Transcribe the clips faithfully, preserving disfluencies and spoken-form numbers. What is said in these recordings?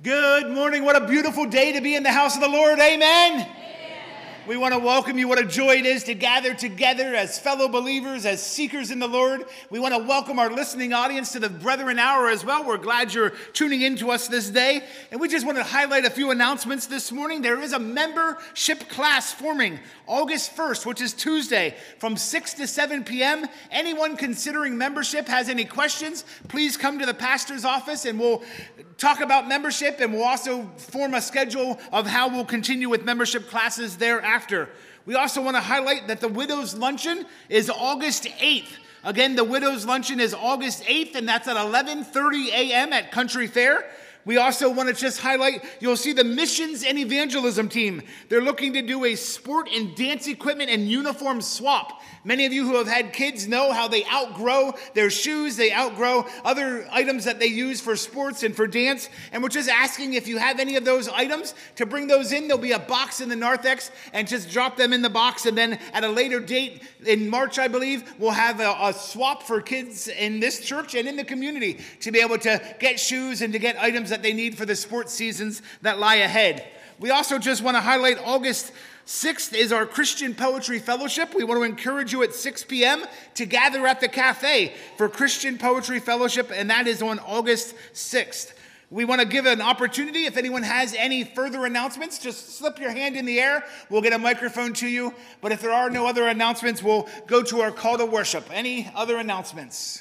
Good morning. What a beautiful day to be in the house of the Lord. Amen. Amen. We want to welcome you. What a joy it is to gather together as fellow believers, as seekers in the Lord. We want to welcome our listening audience to the Brethren Hour as well. We're glad you're tuning in to us this day. And we just want to highlight a few announcements this morning. There is a membership class forming August first, which is Tuesday, from six to seven p.m. Anyone considering membership has any questions, please come to the pastor's office and we'll talk about membership, and we'll also form a schedule of how we'll continue with membership classes thereafter. We also want to highlight that the Widows Luncheon is August eighth. Again, the Widows Luncheon is August eighth, and that's at eleven thirty a.m. at Country Fair. We also want to just highlight, you'll see the missions and evangelism team. They're looking to do a sport and dance equipment and uniform swap. Many of you who have had kids know how they outgrow their shoes, they outgrow other items that they use for sports and for dance. And we're just asking if you have any of those items to bring those in. There'll be a box in the narthex, and just drop them in the box. And then at a later date in March, I believe, we'll have a, a swap for kids in this church and in the community to be able to get shoes and to get items that they need for the sports seasons that lie ahead. We also just want to highlight August sixth is our Christian Poetry Fellowship. We want to encourage you at six p.m. to gather at the cafe for Christian Poetry Fellowship, and that is on August sixth. We want to give an opportunity. If anyone has any further announcements, just slip your hand in the air. We'll get a microphone to you. But if there are no other announcements, we'll go to our call to worship. Any other announcements?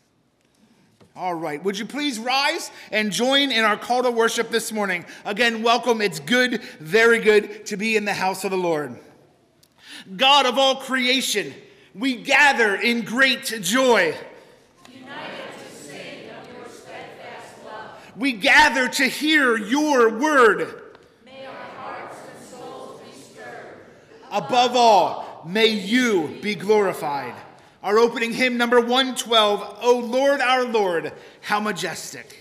All right. Would you please rise and join in our call to worship this morning? Again, welcome. It's good, very good to be in the house of the Lord. God of all creation, we gather in great joy. United to sing of your steadfast love. We gather to hear your word. May our hearts and souls be stirred. Above all, may you be glorified. Our opening hymn, number one twelve, O Lord, our Lord, how majestic.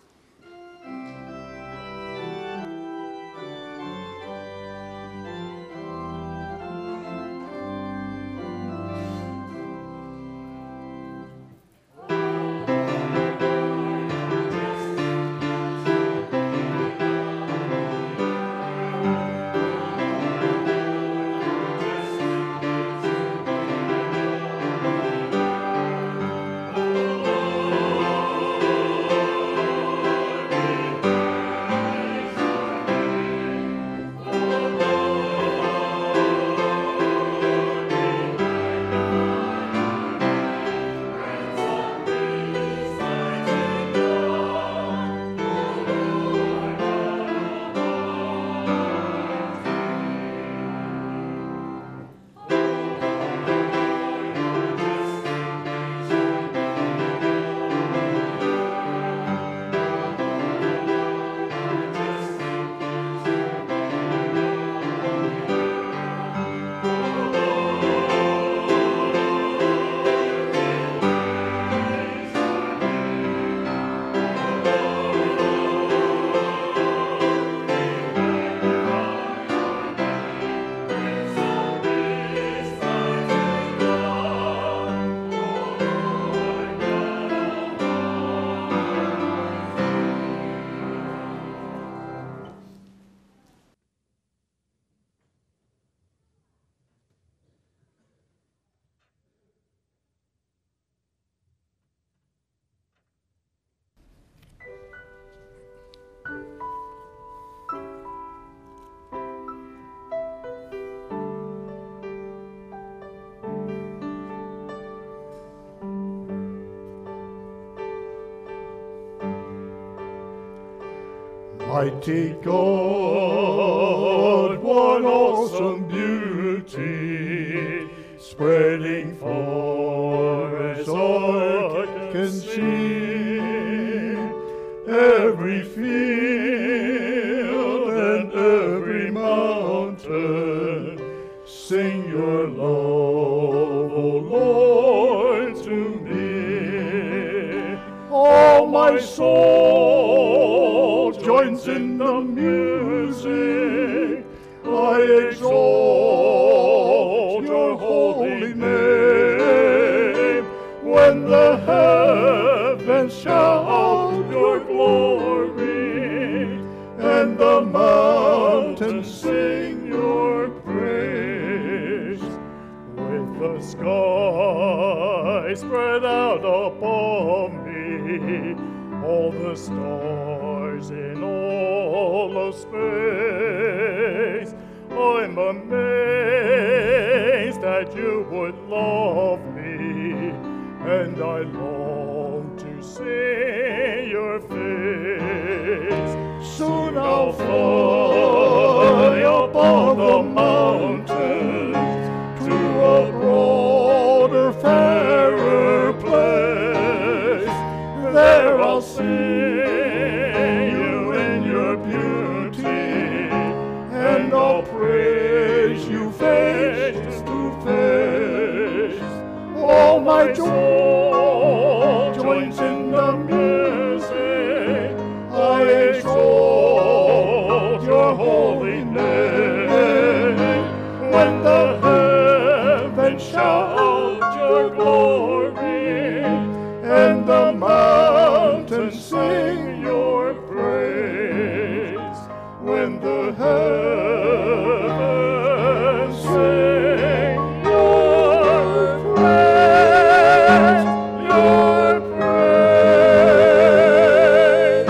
Mighty God, what awesome beauty, spreading far as eye can see, every field and every mountain, sing your love, O Lord, to me. All my soul joins in the music, I exalt your holy name. When the heavens shout your glory, mountains sing your praise. With the sky spread out above me, all the stars in all of space, I'm amazed that you would love me, and I long to see your face. Soon I'll fly upon the mountains to a broader, fairer place. There I'll see you in your beauty, and I'll praise you face to face. All my soul joins in the music. I exalt your holy name. When the heavens shout your glory, and the mountains sing your praise. When the heavens sing your praise, your praise.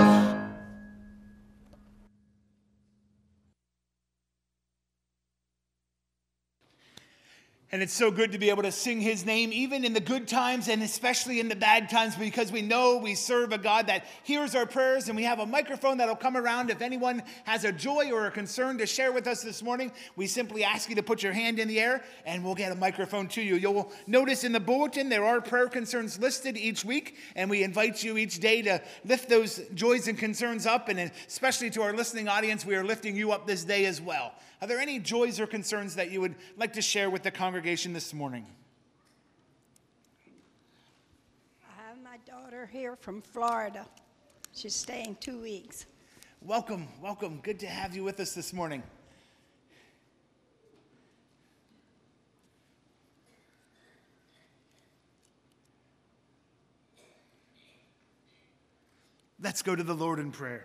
And it's so good to be able to sing his name, even in the good times and especially in the bad times, because we know we serve a God that hears our prayers, and we have a microphone that'll come around. If anyone has a joy or a concern to share with us this morning, we simply ask you to put your hand in the air and we'll get a microphone to you. You'll notice in the bulletin there are prayer concerns listed each week, and we invite you each day to lift those joys and concerns up, and especially to our listening audience, we are lifting you up this day as well. Are there any joys or concerns that you would like to share with the congregation this morning? I have my daughter here from Florida. She's staying two weeks. Welcome, welcome. Good to have you with us this morning. Let's go to the Lord in prayer.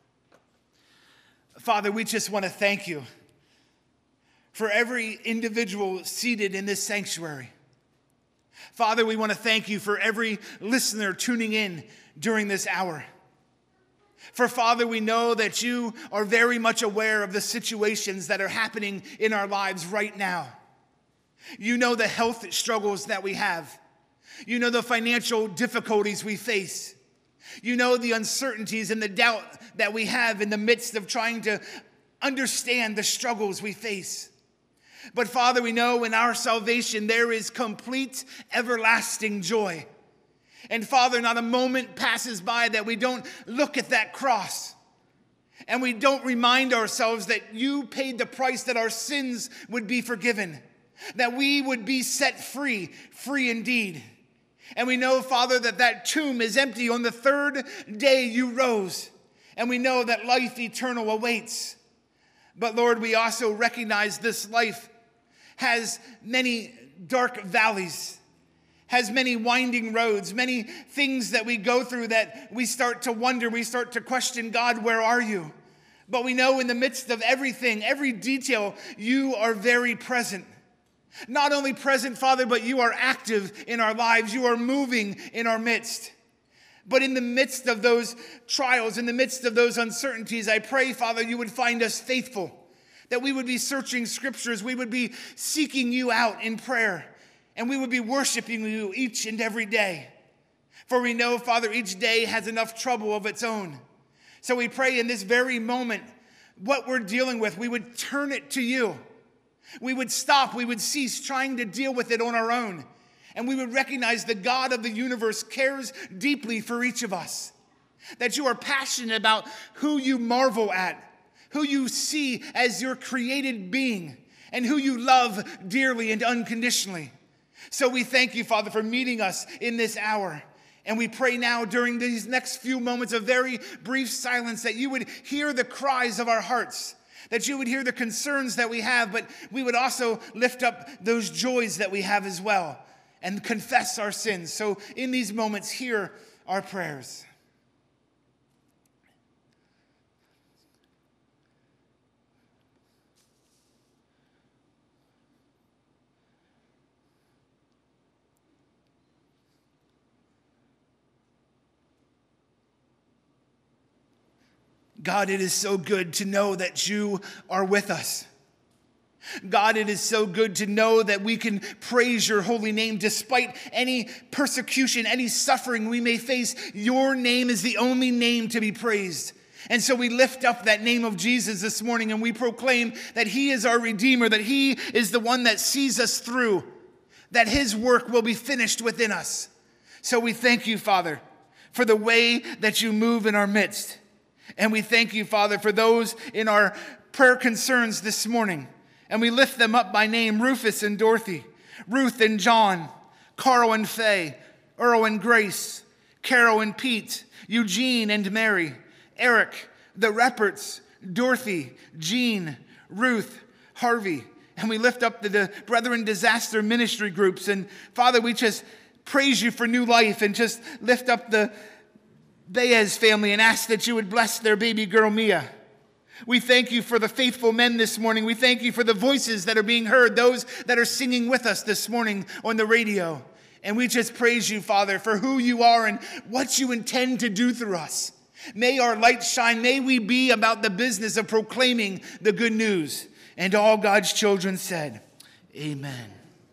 Father, we just want to thank you for every individual seated in this sanctuary. Father, we want to thank you for every listener tuning in during this hour. For Father, we know that you are very much aware of the situations that are happening in our lives right now. You know the health struggles that we have. You know the financial difficulties we face. You know the uncertainties and the doubt that we have in the midst of trying to understand the struggles we face. But Father, we know in our salvation there is complete, everlasting joy. And Father, not a moment passes by that we don't look at that cross and we don't remind ourselves that you paid the price that our sins would be forgiven, that we would be set free, free indeed. And we know, Father, that that tomb is empty. On the third day you rose, and we know that life eternal awaits. But Lord, we also recognize this life has many dark valleys, has many winding roads, many things that we go through that we start to wonder, we start to question, God, where are you? But we know in the midst of everything, every detail, you are very present. Not only present, Father, but you are active in our lives. You are moving in our midst. But in the midst of those trials, in the midst of those uncertainties, I pray, Father, you would find us faithful, that we would be searching scriptures, we would be seeking you out in prayer, and we would be worshiping you each and every day. For we know, Father, each day has enough trouble of its own. So we pray in this very moment, what we're dealing with, we would turn it to you. We would stop, we would cease trying to deal with it on our own. And we would recognize the God of the universe cares deeply for each of us. That you are passionate about who you marvel at, who you see as your created being, and who you love dearly and unconditionally. So we thank you, Father, for meeting us in this hour. And we pray now during these next few moments of very brief silence that you would hear the cries of our hearts, that you would hear the concerns that we have, but we would also lift up those joys that we have as well and confess our sins. So in these moments, hear our prayers. God, it is so good to know that you are with us. God, it is so good to know that we can praise your holy name despite any persecution, any suffering we may face. Your name is the only name to be praised. And so we lift up that name of Jesus this morning and we proclaim that he is our Redeemer, that he is the one that sees us through, that his work will be finished within us. So we thank you, Father, for the way that you move in our midst. And we thank you, Father, for those in our prayer concerns this morning. And we lift them up by name, Rufus and Dorothy, Ruth and John, Carl and Faye, Earl and Grace, Carol and Pete, Eugene and Mary, Eric, the Repperts, Dorothy, Jean, Ruth, Harvey. And we lift up the, the Brethren Disaster Ministry groups. And Father, we just praise you for new life and just lift up the Baez family and ask that you would bless their baby girl, Mia. We thank you for the faithful men this morning. We thank you for the voices that are being heard, those that are singing with us this morning on the radio. And we just praise you, Father, for who you are and what you intend to do through us. May our light shine. May we be about the business of proclaiming the good news. And all God's children said, amen.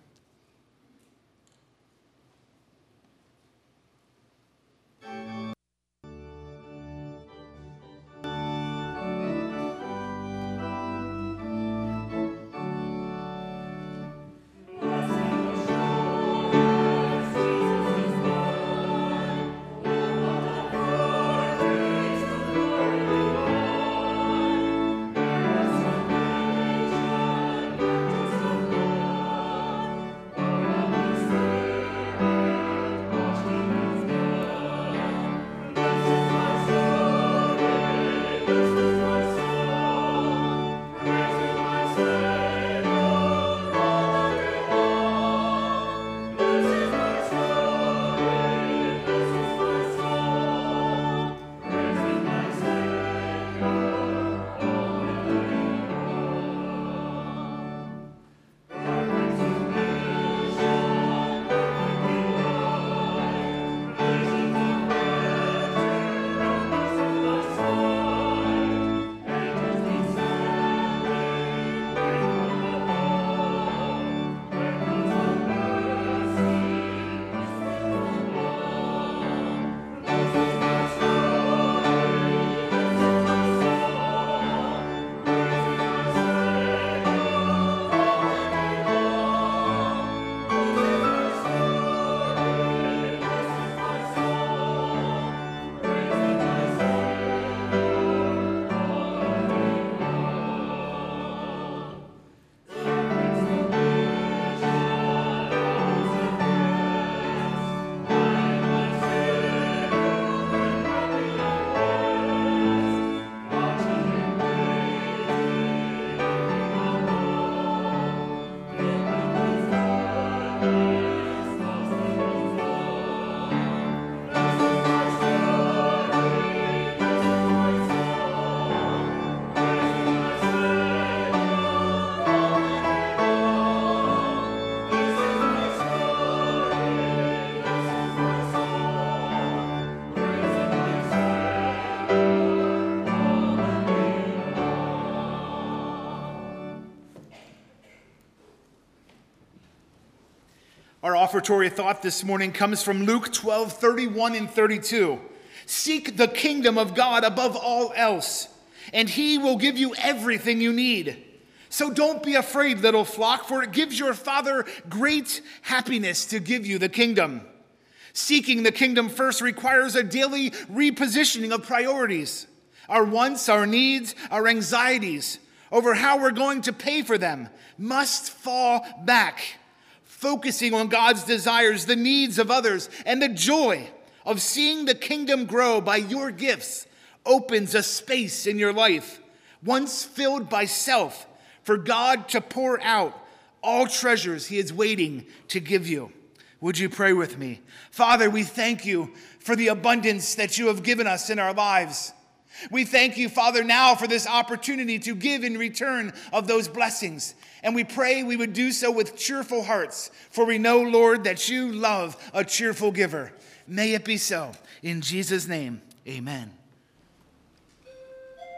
Our offertory thought this morning comes from Luke twelve, thirty-one and thirty-two. Seek the kingdom of God above all else, and he will give you everything you need. So don't be afraid, little flock, for it gives your Father great happiness to give you the kingdom. Seeking the kingdom first requires a daily repositioning of priorities. Our wants, our needs, our anxieties over how we're going to pay for them must fall back, focusing on God's desires, the needs of others, and the joy of seeing the kingdom grow by your gifts opens a space in your life, once filled by self, for God to pour out all treasures he is waiting to give you. Would you pray with me? Father, we thank you for the abundance that you have given us in our lives. We thank you, Father, now for this opportunity to give in return of those blessings. And we pray we would do so with cheerful hearts, for we know, Lord, that you love a cheerful giver. May it be so. In Jesus' name, amen.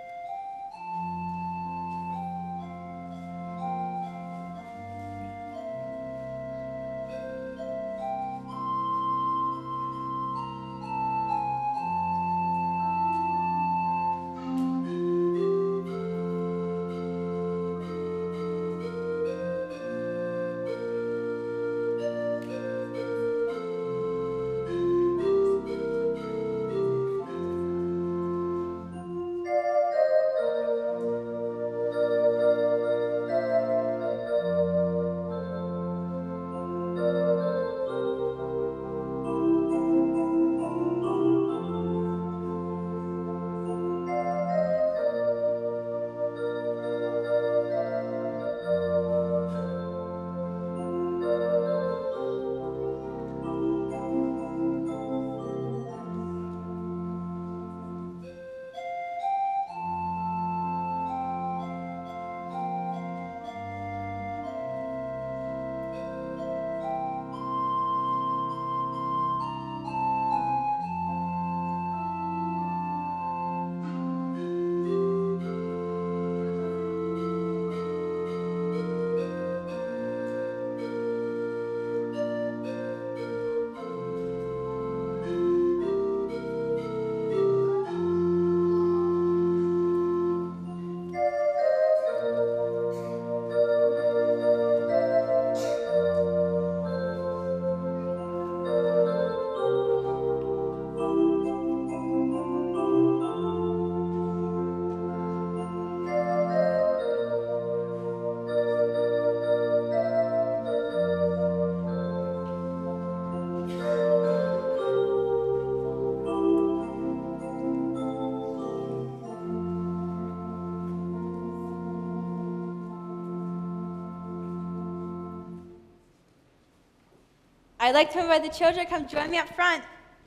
I'd like to invite the children to come join me up front.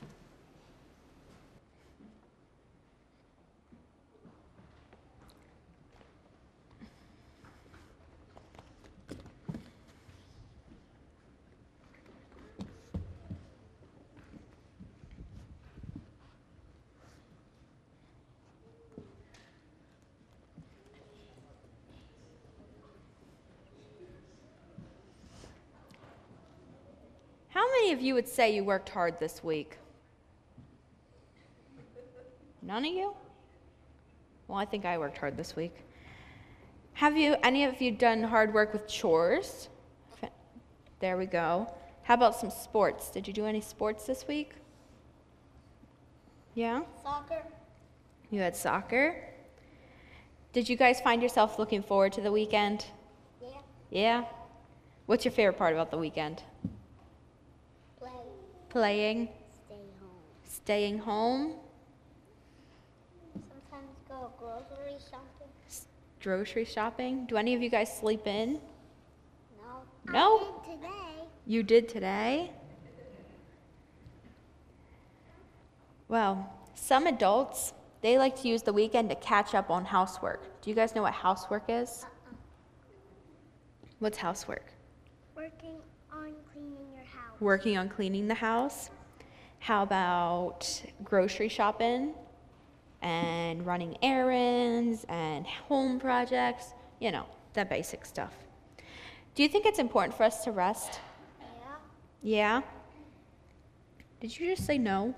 How many of you would say you worked hard this week? None of you? Well, I think I worked hard this week. Have you, any of you done hard work with chores? There we go. How about some sports? Did you do any sports this week? Yeah? Soccer. You had soccer? Did you guys find yourself looking forward to the weekend? Yeah. Yeah? What's your favorite part about the weekend? Play. Playing? Stay home. Staying home? Sometimes go grocery shopping. Grocery shopping? Do any of you guys sleep in? No. No? I did today. You did today? Well, some adults, they like to use the weekend to catch up on housework. Do you guys know what housework is? Uh-uh. What's housework? Working on cleaning your house. Working on cleaning the house. How about grocery shopping and running errands and home projects? You know, the basic stuff. Do you think it's important for us to rest? Yeah. Yeah? Did you just say no?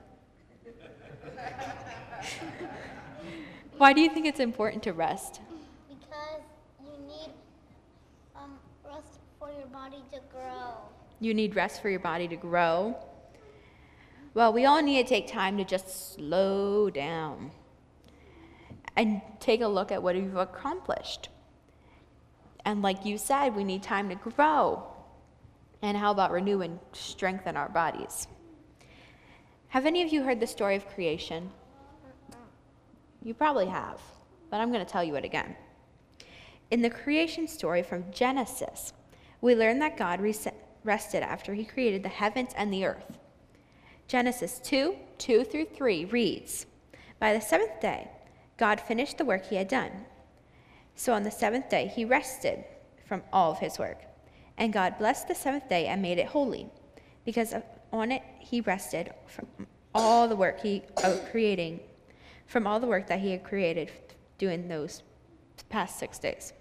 Why do you think it's important to rest? Because you need um, rest for your body to grow. You need rest for your body to grow. Well, we all need to take time to just slow down and take a look at what we've accomplished. And like you said, we need time to grow. And how about renew and strengthen our bodies? Have any of you heard the story of creation? You probably have, but I'm going to tell you it again. In the creation story from Genesis, we learn that God rested after he created the heavens and the earth. Genesis two, two through three reads, "By the seventh day, God finished the work he had done. So on the seventh day, he rested from all of his work. And God blessed the seventh day and made it holy, because on it he rested from all the work he of creating, from all the work that he had created doing those past six days."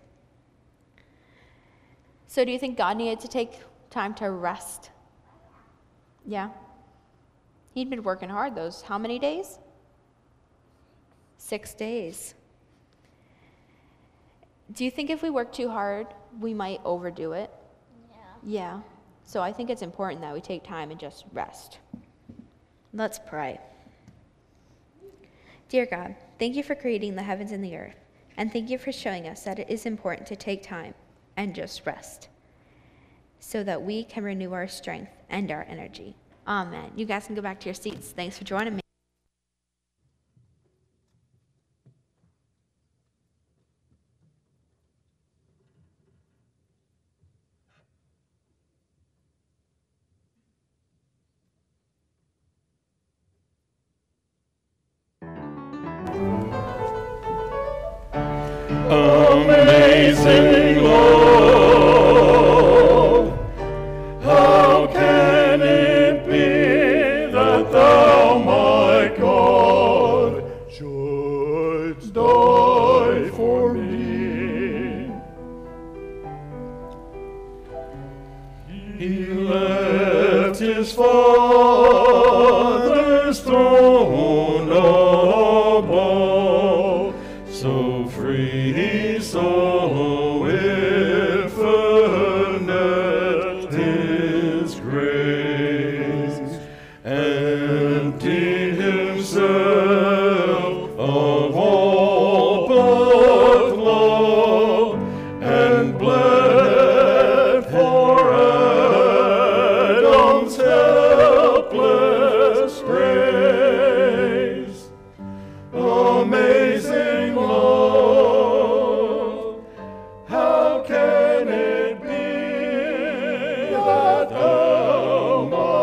So do you think God needed to take time to rest? Yeah. He'd been working hard those how many days? Six days. Do you think if we work too hard, we might overdo it? Yeah. Yeah. So I think it's important that we take time and just rest. Let's pray. Dear God, thank you for creating the heavens and the earth, and thank you for showing us that it is important to take time and just rest so that we can renew our strength and our energy. Amen. You guys can go back to your seats. Thanks for joining me. Amazing love, how can it be that thou, my God, shouldst die for me? He left his Father's throne above, so free, so infinite his grace, emptied himself of all but love, and bled for Adam's helpless race. Amazing love, how can it be that thou, my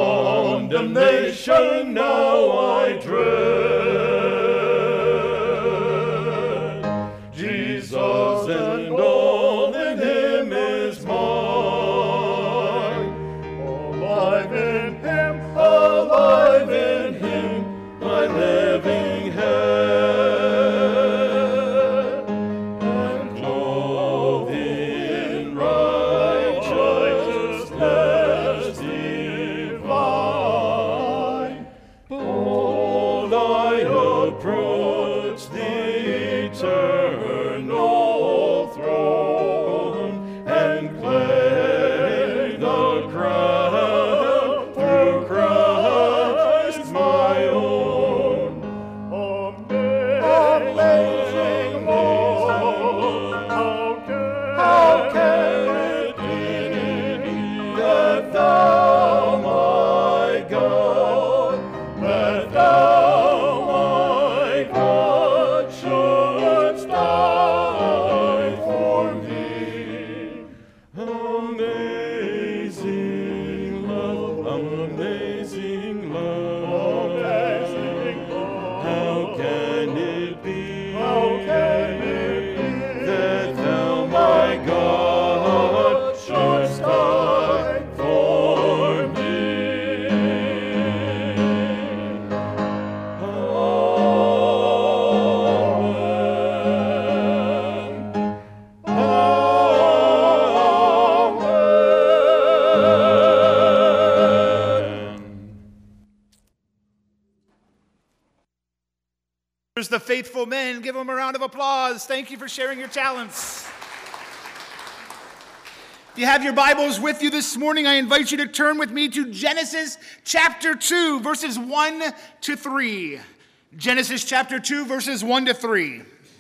condemnation now I dread. Jesus and all in him is mine. Alive in him, alive in him, my living head, and clothed in righteousness divine. Bold I approach the eternal throne, and claim the crown through Christ my own. Amazing Lord, how can it be that thou, my God, that thou, my God, shouldst die for me? Amazing love, amazing love, amazing love. How can it be? How can it be that thou, my God, shouldst die for me? Amen. Amen. There's the faithful men. Give them a round of applause. Thank you for sharing your talents. If you have your Bibles with you this morning, I invite you to turn with me to Genesis chapter two, verses one to three. Genesis chapter two, verses one to three.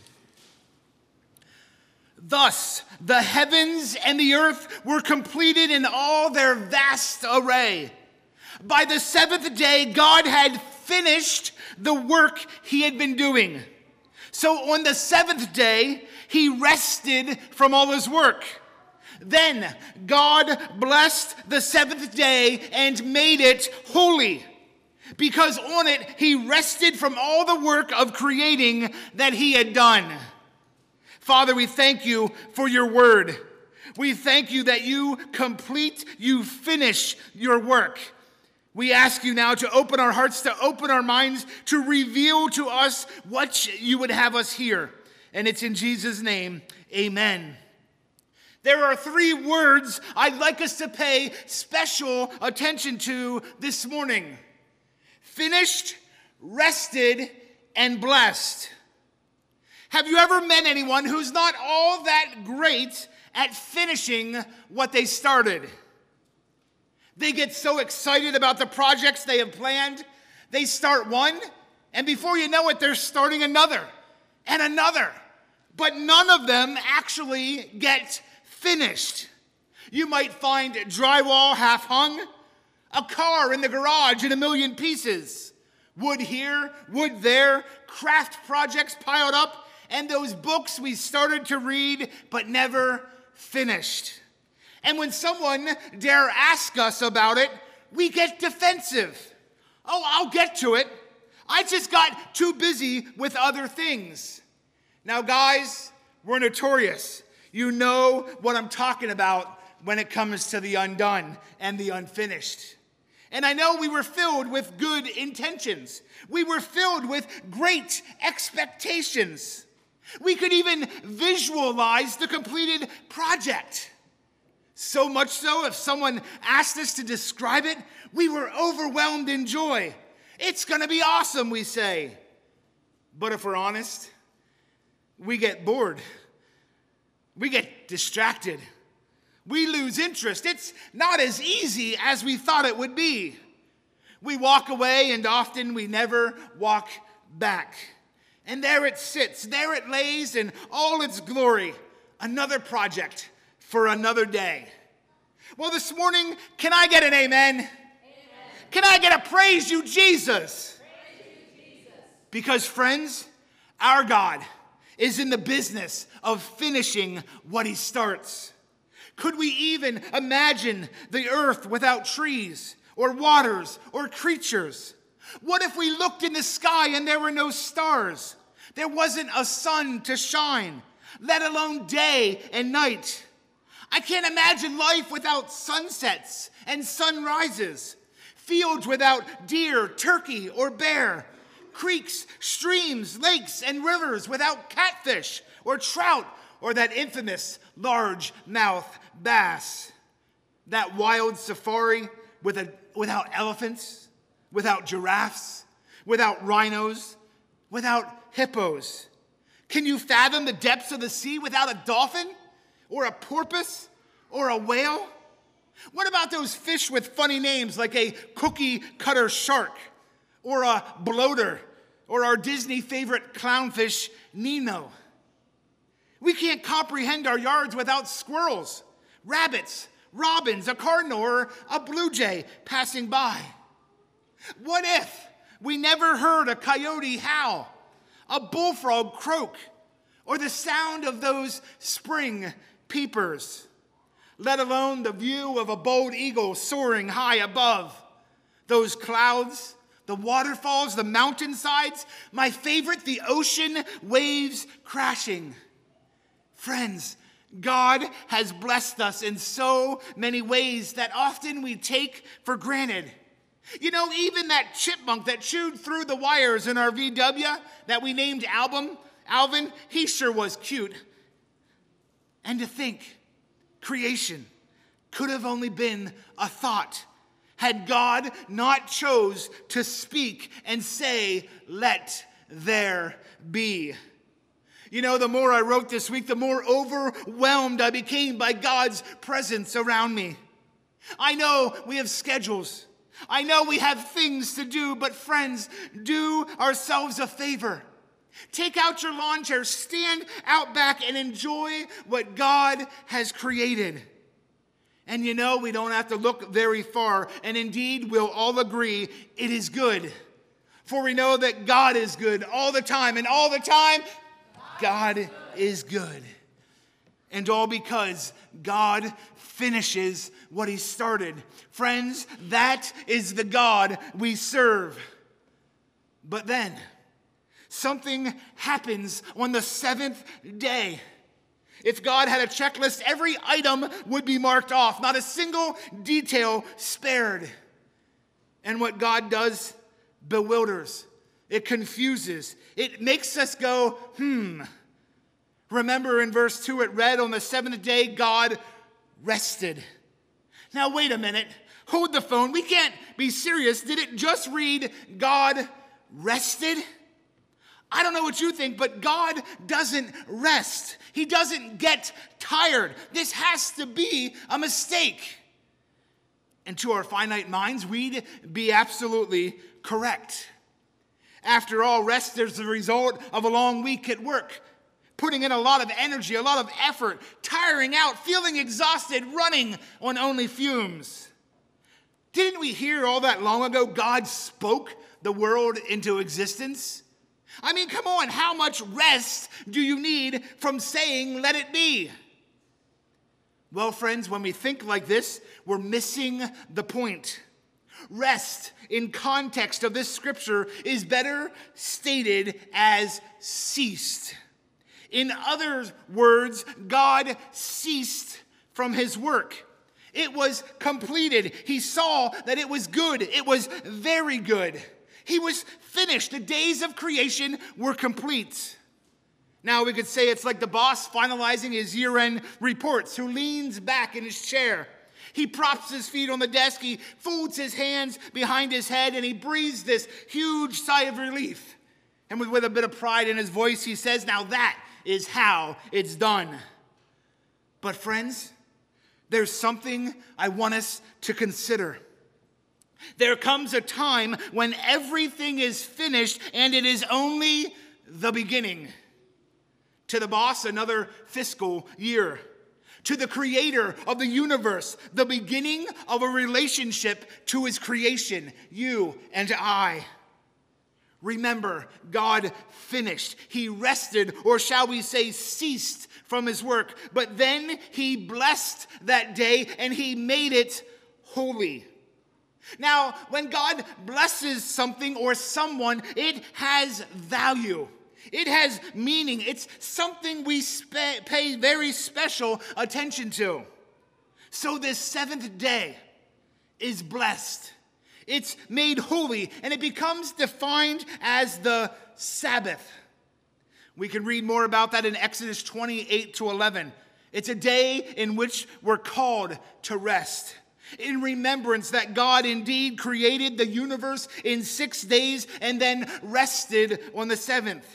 Thus, the heavens and the earth were completed in all their vast array. By the seventh day, God had finished the work he had been doing. So on the seventh day, he rested from all his work. Then God blessed the seventh day and made it holy, because on it he rested from all the work of creating that he had done. Father, we thank you for your word. We thank you that you complete, you finish your work. We ask you now to open our hearts, to open our minds, to reveal to us what you would have us hear. And it's in Jesus' name, amen. There are three words I'd like us to pay special attention to this morning: finished, rested, and blessed. Have you ever met anyone who's not all that great at finishing what they started? They get so excited about the projects they have planned. They start one, and before you know it, they're starting another and another. But none of them actually get finished. You might find drywall half hung, a car in the garage in a million pieces, wood here, wood there, craft projects piled up, and those books we started to read but never finished. And when someone dare ask us about it, we get defensive. Oh, I'll get to it. I just got too busy with other things. Now, guys, we're notorious. You know what I'm talking about when it comes to the undone and the unfinished. And I know we were filled with good intentions. We were filled with great expectations. We could even visualize the completed project. So much so, if someone asked us to describe it, we were overwhelmed in joy. It's going to be awesome, we say. But if we're honest, we get bored. We get distracted. We lose interest. It's not as easy as we thought it would be. We walk away, and often we never walk back. And there it sits, there it lays in all its glory, another project for another day. Well, this morning, can I get an amen? Amen. Can I get a praise you, Jesus? Praise you, Jesus. Because, friends, our God is in the business of finishing what he starts. Could we even imagine the earth without trees, or waters or creatures? What if we looked in the sky and there were no stars? There wasn't a sun to shine, let alone day and night. I can't imagine life without sunsets and sunrises, fields without deer, turkey, or bear, creeks, streams, lakes, and rivers without catfish or trout or that infamous largemouth bass, that wild safari with a, without elephants, without giraffes, without rhinos, without hippos. Can you fathom the depths of the sea without a dolphin or a porpoise or a whale? What about those fish with funny names like a cookie cutter shark or a bloater or our Disney favorite clownfish Nemo? We can't comprehend our yards without squirrels, rabbits, robins, a cardinal, or a blue jay passing by. What if we never heard a coyote howl, a bullfrog croak, or the sound of those spring peepers, let alone the view of a bold eagle soaring high above those clouds, the waterfalls, the mountainsides, my favorite, the ocean waves crashing? Friends, God has blessed us in so many ways that often we take for granted. You know, even that chipmunk that chewed through the wires in our V W that we named Album, Alvin, he sure was cute. And to think, creation could have only been a thought had God not chose to speak and say, "Let there be." You know, the more I wrote this week, the more overwhelmed I became by God's presence around me. I know we have schedules. I know we have things to do, but friends, do ourselves a favor. Take out your lawn chair, stand out back, and enjoy what God has created. And you know, we don't have to look very far, and indeed, we'll all agree it is good. For we know that God is good all the time, and all the time, God is good. And all because God finishes what he started. Friends, that is the God we serve. But then, something happens on the seventh day. If God had a checklist, every item would be marked off, not a single detail spared. And what God does bewilders. It confuses. It makes us go, hmm. Remember in verse two, it read, on the seventh day, God rested. Now, wait a minute. Hold the phone. We can't be serious. Did it just read, God rested? I don't know what you think, but God doesn't rest. He doesn't get tired. This has to be a mistake. And to our finite minds, we'd be absolutely correct. After all, rest is the result of a long week at work, putting in a lot of energy, a lot of effort, tiring out, feeling exhausted, running on only fumes. Didn't we hear all that long ago God spoke the world into existence? I mean, come on, how much rest do you need from saying, let it be? Well, friends, when we think like this, we're missing the point. Rest, in context of this scripture, is better stated as ceased. In other words, God ceased from his work. It was completed. He saw that it was good. It was very good. He was finished. The days of creation were complete. Now we could say it's like the boss finalizing his year-end reports, who leans back in his chair. He props his feet on the desk, he folds his hands behind his head, and he breathes this huge sigh of relief. And with, with a bit of pride in his voice, he says, now that is how it's done. But friends, there's something I want us to consider. There comes a time when everything is finished and it is only the beginning. To the boss, another fiscal year. To the creator of the universe, the beginning of a relationship to his creation, you and I. Remember, God finished. He rested, or shall we say ceased from his work. But then he blessed that day and he made it holy. Now, when God blesses something or someone, it has value. It has meaning. It's something we spe- pay very special attention to. So this seventh day is blessed. It's made holy, and it becomes defined as the Sabbath. We can read more about that in Exodus twenty-eight to eleven. It's a day in which we're called to rest, in remembrance that God indeed created the universe in six days and then rested on the seventh.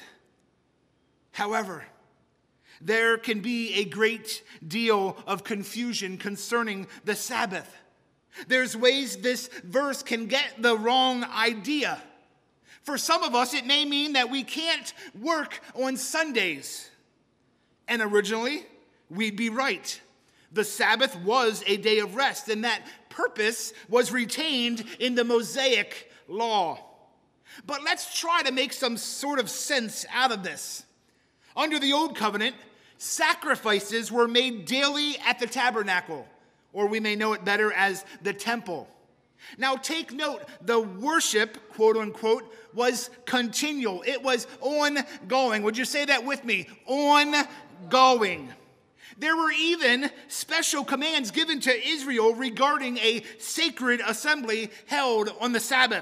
However, there can be a great deal of confusion concerning the Sabbath. There's ways this verse can get the wrong idea. For some of us, it may mean that we can't work on Sundays. And originally, we'd be right. The Sabbath was a day of rest, and that purpose was retained in the Mosaic law. But let's try to make some sort of sense out of this. Under the Old Covenant, sacrifices were made daily at the tabernacle, or we may know it better as the temple. Now take note, the worship, quote unquote, was continual. It was ongoing. Would you say that with me? Ongoing. There were even special commands given to Israel regarding a sacred assembly held on the Sabbath.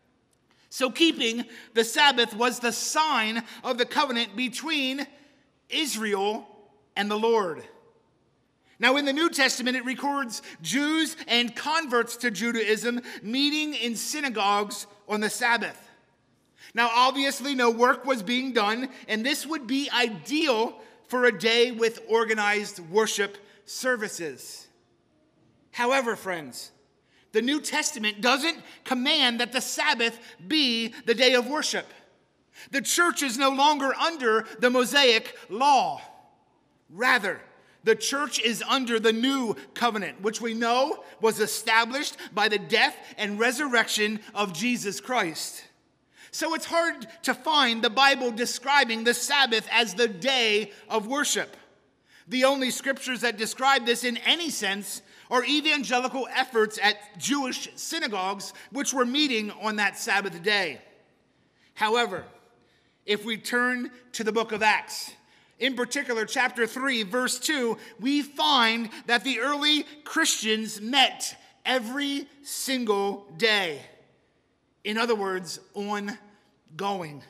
So keeping the Sabbath was the sign of the covenant between Israel and the Lord. Now, in the New Testament, it records Jews and converts to Judaism meeting in synagogues on the Sabbath. Now, obviously, no work was being done, and this would be ideal for a day with organized worship services. However, friends, the New Testament doesn't command that the Sabbath be the day of worship. The church is no longer under the Mosaic law. Rather, the church is under the new covenant, which we know was established by the death and resurrection of Jesus Christ. So it's hard to find the Bible describing the Sabbath as the day of worship. The only scriptures that describe this in any sense are evangelical efforts at Jewish synagogues, which were meeting on that Sabbath day. However, if we turn to the book of Acts, in particular, chapter three, verse two, we find that the early Christians met every single day. In other words, ongoing.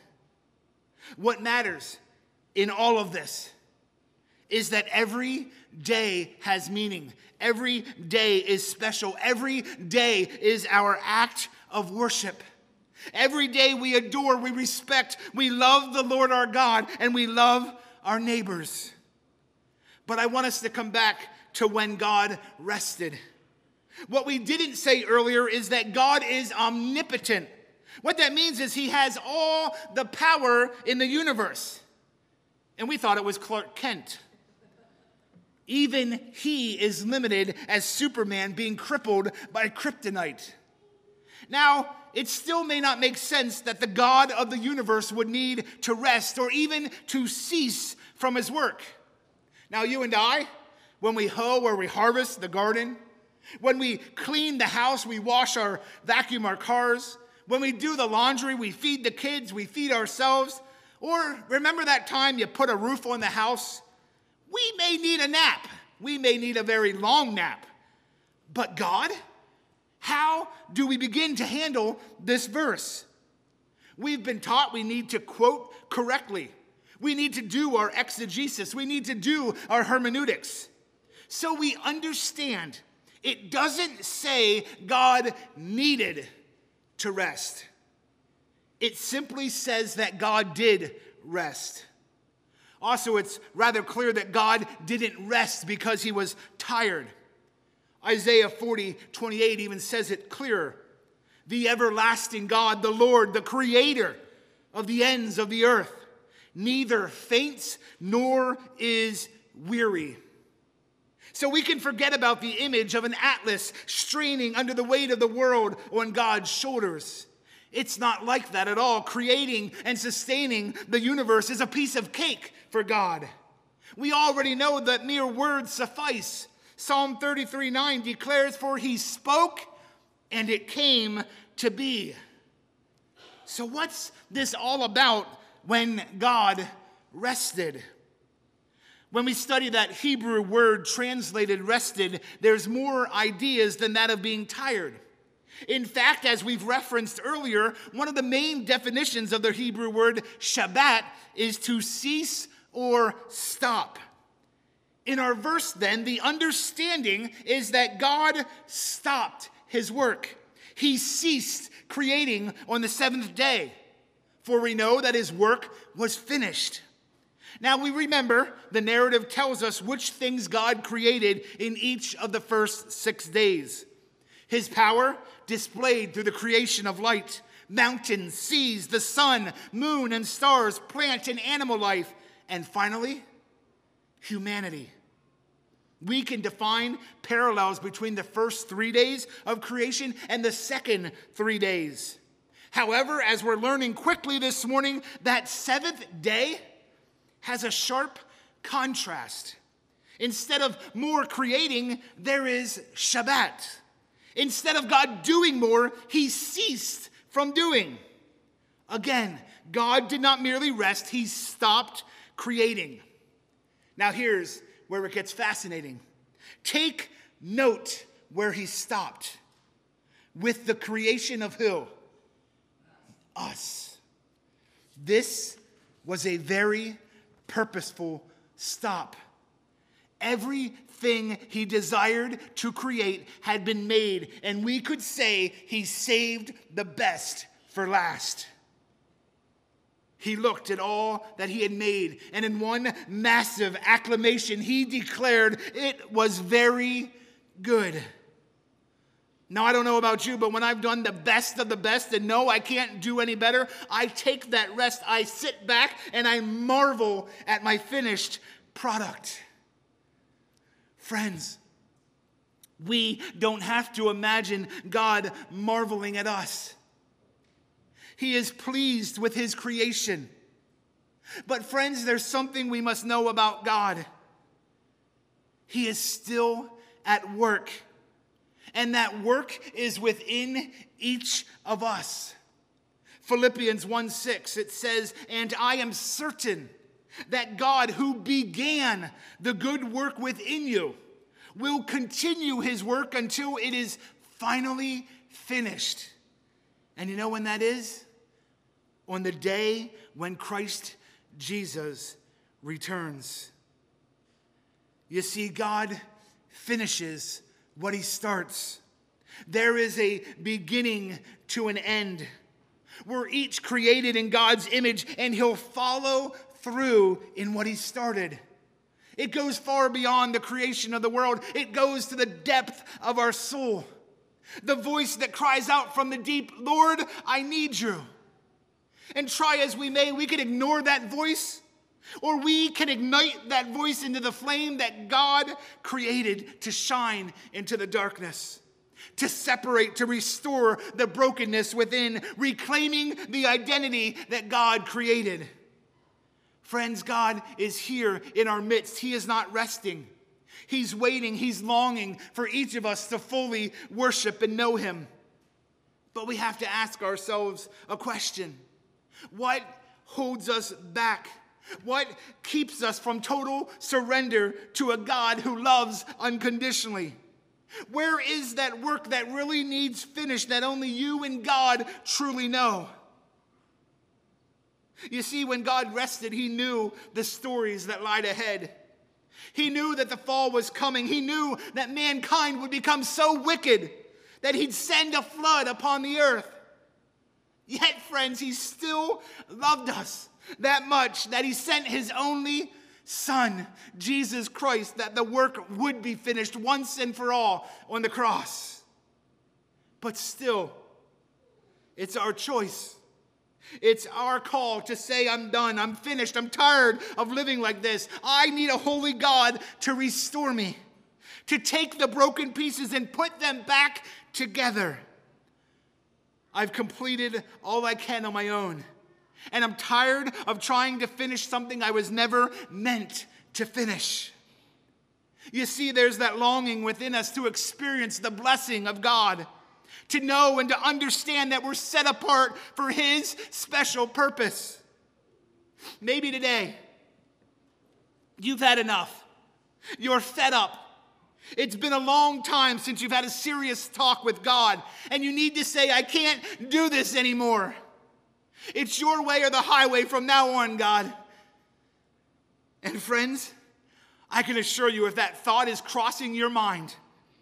What matters in all of this is that every day has meaning. Every day is special. Every day is our act of worship. Every day we adore, we respect, we love the Lord our God, and we love our neighbors. But I want us to come back to when God rested. What we didn't say earlier is that God is omnipotent. What that means is he has all the power in the universe. And we thought it was Clark Kent. Even he is limited as Superman being crippled by kryptonite. Now, it still may not make sense that the God of the universe would need to rest or even to cease from his work. Now, you and I, when we hoe or we harvest the garden, when we clean the house, we wash our, vacuum our cars, when we do the laundry, we feed the kids, we feed ourselves, or remember that time you put a roof on the house? We may need a nap. We may need a very long nap. But God? How do we begin to handle this verse? We've been taught we need to quote correctly. We need to do our exegesis. We need to do our hermeneutics. So we understand it doesn't say God needed to rest. It simply says that God did rest. Also, it's rather clear that God didn't rest because he was tired. Isaiah forty, twenty-eight even says it clearer. The everlasting God, the Lord, the creator of the ends of the earth, neither faints nor is weary. So we can forget about the image of an Atlas straining under the weight of the world on God's shoulders. It's not like that at all. Creating and sustaining the universe is a piece of cake for God. We already know that mere words suffice. Psalm thirty-three nine declares, "For he spoke, and it came to be. So what's this all about when God rested? When we study that Hebrew word translated rested, there's more ideas than that of being tired. In fact, as we've referenced earlier, one of the main definitions of the Hebrew word Shabbat is to cease or stop. In our verse then, the understanding is that God stopped his work. He ceased creating on the seventh day, for we know that his work was finished. Now we remember the narrative tells us which things God created in each of the first six days. His power displayed through the creation of light, mountains, seas, the sun, moon, and stars, plant and animal life, and finally, humanity. We can define parallels between the first three days of creation and the second three days. However, as we're learning quickly this morning, that seventh day has a sharp contrast. Instead of more creating, there is Shabbat. Instead of God doing more, he ceased from doing. Again, God did not merely rest, he stopped creating. Now here's where it gets fascinating. Take note where he stopped. With the creation of who? Us. This was a very purposeful stop. Everything he desired to create had been made, and we could say he saved the best for last. He looked at all that he had made, and in one massive acclamation, he declared it was very good. Now, I don't know about you, but when I've done the best of the best and know I can't do any better, I take that rest, I sit back, and I marvel at my finished product. Friends, we don't have to imagine God marveling at us. He is pleased with his creation. But friends, there's something we must know about God. He is still at work. And that work is within each of us. Philippians one six, it says, "And I am certain that God, who began the good work within you, will continue his work until it is finally finished." And you know when that is? On the day when Christ Jesus returns. You see, God finishes what he starts. There is a beginning to an end. We're each created in God's image, and he'll follow through in what he started. It goes far beyond the creation of the world. It goes to the depth of our soul. The voice that cries out from the deep, "Lord, I need you." And try as we may, we can ignore that voice, or we can ignite that voice into the flame that God created to shine into the darkness, to separate, to restore the brokenness within, reclaiming the identity that God created. Friends, God is here in our midst. He is not resting. He's waiting. He's longing for each of us to fully worship and know him. But we have to ask ourselves a question. What holds us back? What keeps us from total surrender to a God who loves unconditionally? Where is that work that really needs finished that only you and God truly know? You see, when God rested, he knew the stories that lied ahead. He knew that the fall was coming. He knew that mankind would become so wicked that he'd send a flood upon the earth. Yet, friends, he still loved us that much that he sent his only Son, Jesus Christ, that the work would be finished once and for all on the cross. But still, it's our choice. It's our call to say, "I'm done, I'm finished, I'm tired of living like this. I need a holy God to restore me, to take the broken pieces and put them back together. I've completed all I can on my own, and I'm tired of trying to finish something I was never meant to finish." You see, there's that longing within us to experience the blessing of God. to know and to understand that we're set apart for his special purpose. Maybe today, you've had enough. You're fed up. It's been a long time since you've had a serious talk with God, and you need to say, I can't do this anymore. It's your way or the highway from now on, God. And friends, I can assure you, if that thought is crossing your mind,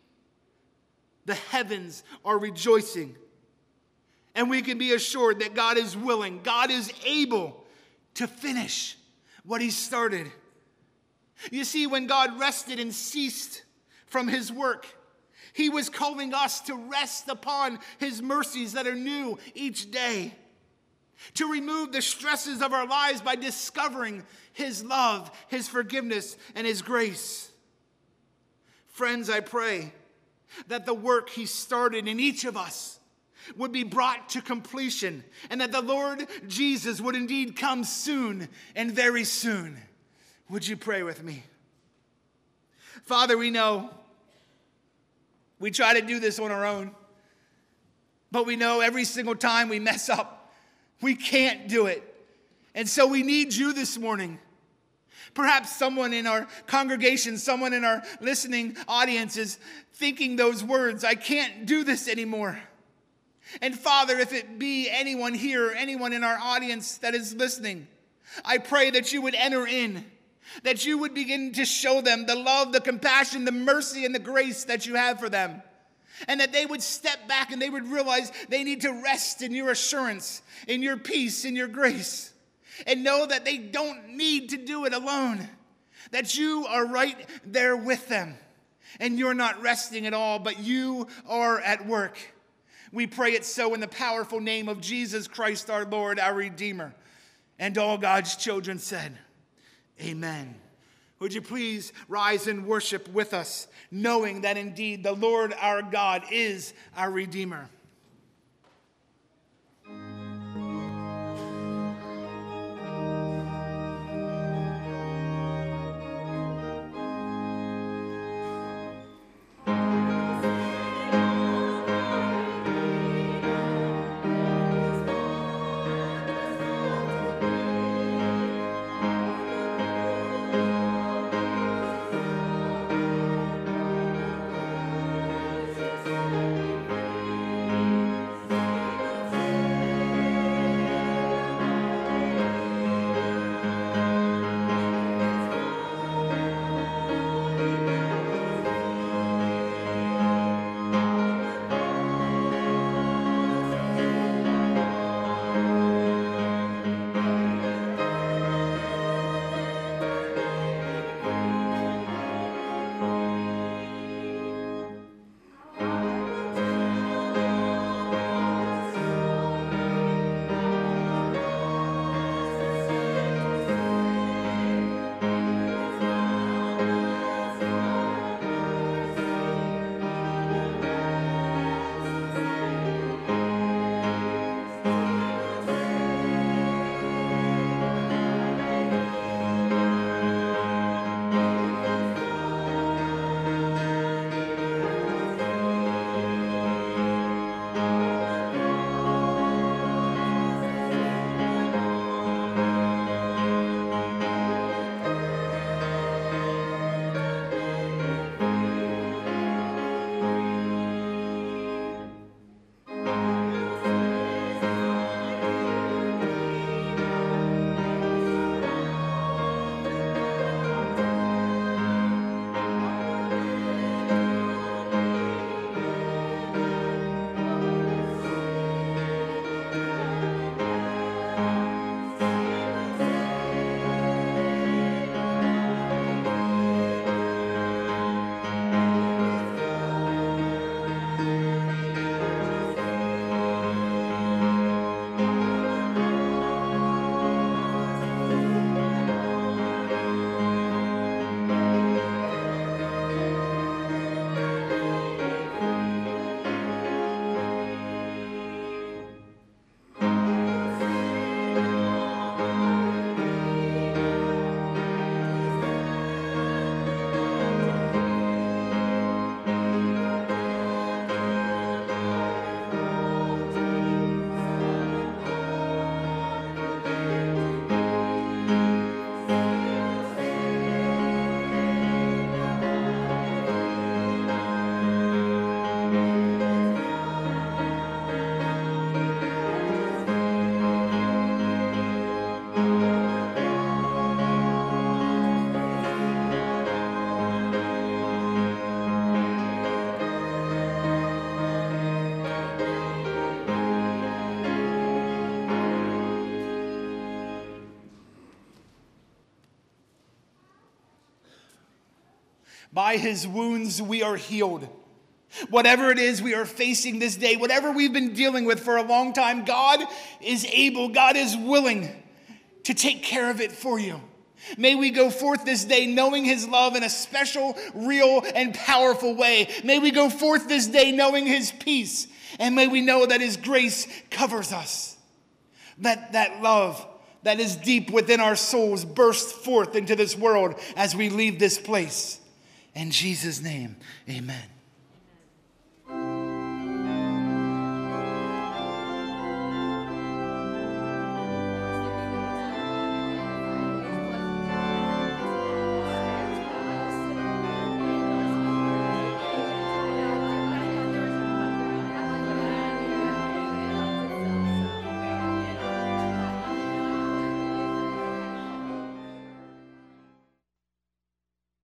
the heavens are rejoicing. And we can be assured that God is willing, God is able to finish what he started. You see, when God rested and ceased from his work, he was calling us to rest upon his mercies that are new each day, to remove the stresses of our lives by discovering his love, his forgiveness, and his grace. Friends, I pray that the work he started in each of us would be brought to completion, and that the Lord Jesus would indeed come soon and very soon. Would you pray with me? Father, we know we try to do this on our own, but we know every single time we mess up, we can't do it. And so we need you this morning. Perhaps someone in our congregation, someone in our listening audience is thinking those words, I can't do this anymore. And Father, if it be anyone here, anyone in our audience that is listening, I pray that you would enter in, that you would begin to show them the love, the compassion, the mercy, and the grace that you have for them. And that they would step back and they would realize they need to rest in your assurance, in your peace, in your grace. And know that they don't need to do it alone. That you are right there with them. And you're not resting at all, but you are at work. We pray it so in the powerful name of Jesus Christ, our Lord, our Redeemer. And all God's children said, amen. Would you please rise and worship with us, knowing that indeed the Lord our God is our Redeemer. By his wounds we are healed. Whatever it is we are facing this day, whatever we've been dealing with for a long time, God is able, God is willing to take care of it for you. May we go forth this day knowing his love in a special, real, and powerful way. May we go forth this day knowing his peace. And may we know that his grace covers us. Let that love that is deep within our souls burst forth into this world as we leave this place. In Jesus' name, amen.